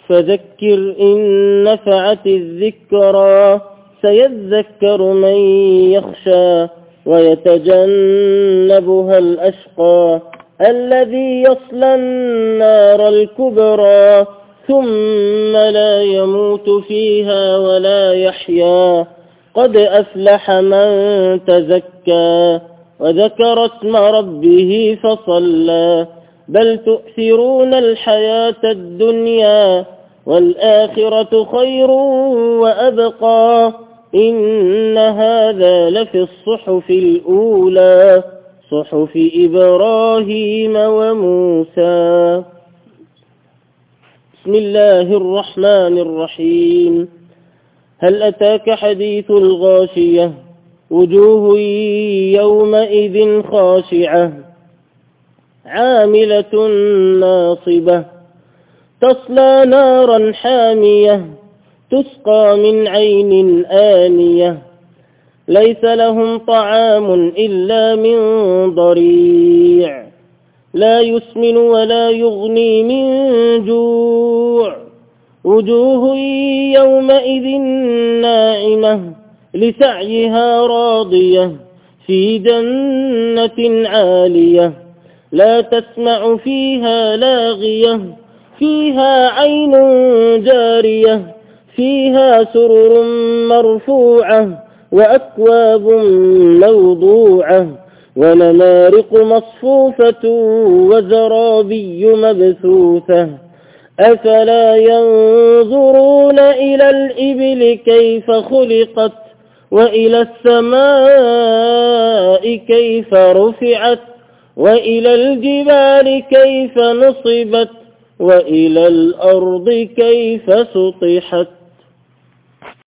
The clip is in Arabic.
فذكر إن نفعت الذكرى سيذكر من يخشى ويتجنبها الأشقى الذي يصلى النار الكبرى ثم لا يموت فيها ولا يحيا قد أفلح من تزكى وذكر اسم ربه فصلى بل تؤثرون الحياة الدنيا والآخرة خير وأبقى إن هذا لفي الصحف الأولى صحف إبراهيم وموسى. بسم الله الرحمن الرحيم. هل أتاك حديث الغاشية وجوه يومئذ خاشعة عاملة ناصبة تصلى نارا حامية تسقى من عين آنية ليس لهم طعام إلا من ضريع لا يسمن ولا يغني من جوع وجوه يومئذ ناعمة لسعيها راضية في جنة عالية لا تسمع فيها لاغية فيها عين جارية فيها سرر مرفوعة وأكواب موضوعة ونمارق مصفوفة وزرابي مبثوثة أفلا ينظرون إلى الإبل كيف خلقت وإلى السماء كيف رفعت وإلى الجبال كيف نصبت وإلى الأرض كيف سطحت